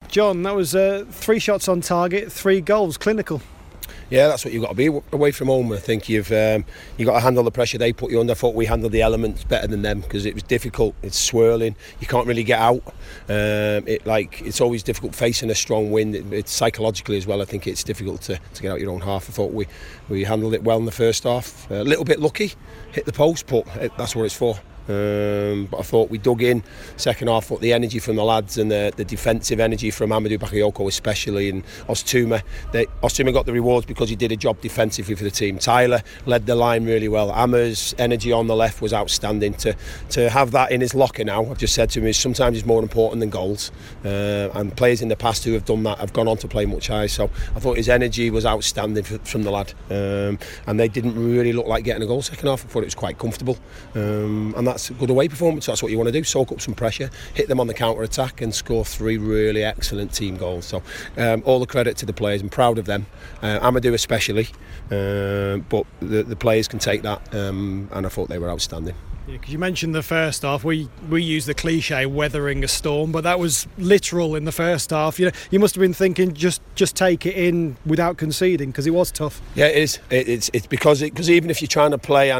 John, that was 3 shots on target, 3 goals, clinical. Yeah, that's what you've got to be away from home. I think you've got to handle the pressure they put you under. I thought we handled the elements better than them because it was difficult. It's swirling. You can't really get out. It's always difficult facing a strong wind. It's psychologically as well. I think it's difficult to get out your own half. I thought we handled it well in the first half. A little bit lucky, hit the post, but that's what it's for. But I thought we dug in second half. Thought the energy from the lads and the defensive energy from Amadou Bakayoko especially, and Ostuma got the rewards because he did a job defensively for the team. Tyler led the line really well. Amma's energy on the left was outstanding. To have that in his locker now, I've just said to him, is sometimes it's more important than goals, and players in the past who have done that have gone on to play much higher. So I thought his energy was outstanding from the lad, and they didn't really look like getting a goal second half. I thought it was quite comfortable, and that's a good away performance. That's what you want to do, soak up some pressure, hit them on the counter attack and score 3 really excellent team goals. So all the credit to the players. I'm proud of them, Amadou especially, but the players can take that, and I thought they were outstanding. Yeah, because you mentioned the first half, we use the cliche weathering a storm, but that was literal in the first half. You must have been thinking just take it in without conceding, because it was tough. Yeah, it is. It's because even if you're trying to play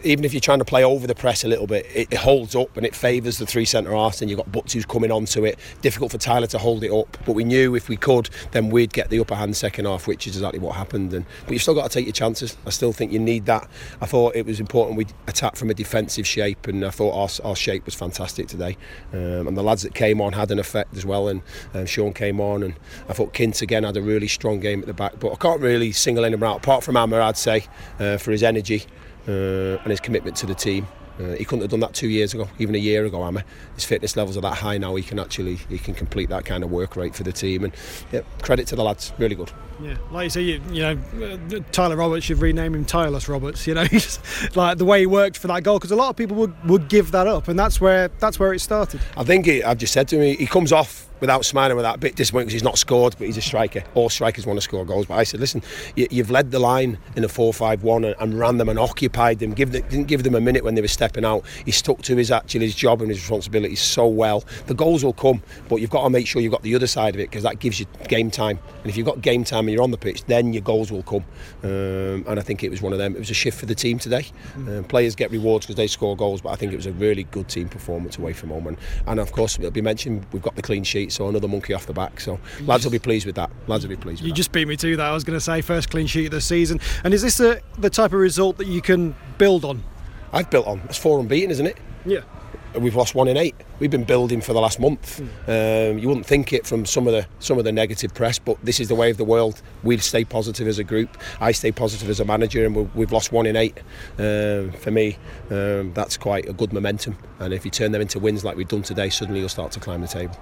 over the press a little bit, it holds up and it favours the 3 centre halves, and you've got Butts who's coming onto it. Difficult for Tyler to hold it up, but we knew if we could, then we'd get the upper hand second half, which is exactly what happened. But you've still got to take your chances. I still think you need that. I thought it was important we attacked from a defensive shape, and I thought our shape was fantastic today, and the lads that came on had an effect as well, and Sean came on, and I thought Kint again had a really strong game at the back, but I can't really single anyone out apart from Amma, I'd say, for his energy and his commitment to the team. He couldn't have done that 2 years ago, even a year ago. Amma, his fitness levels are that high now. He can complete that kind of work rate for the team, and yeah, credit to the lads, really good. Yeah, like you say, Tyler Roberts, you've renamed him Tireless Roberts. Like the way he worked for that goal, because a lot of people would give that up, and that's where it started. I think I've just said to him, he comes off without smiling, with that, a bit disappointed because he's not scored, but he's a striker. All strikers want to score goals. But I said, listen, you've led the line in a 4-5-1 and ran them and occupied them. Didn't give them a minute when they were stepping out. He stuck to his job and his responsibilities so well. The goals will come, but you've got to make sure you've got the other side of it, because that gives you game time. And if you've got game time and you're on the pitch, then your goals will come. And I think it was one of them. It was a shift for the team today. Players get rewards because they score goals, but I think it was a really good team performance away from home. And of course, it'll be mentioned, we've got the clean sheet, so another monkey off the back. So lads will be pleased with that. You just beat me to that. I was going to say first clean sheet of the season. And is this the type of result that you can build on? I've built on. It's 4 unbeaten, isn't it? Yeah. We've lost 1 in 8. We've been building for the last month. You wouldn't think it from some of the negative press, but this is the way of the world. We stay positive as a group. I stay positive as a manager, and we've lost 1 in 8. For me, that's quite a good momentum. And if you turn them into wins like we've done today, suddenly you'll start to climb the table.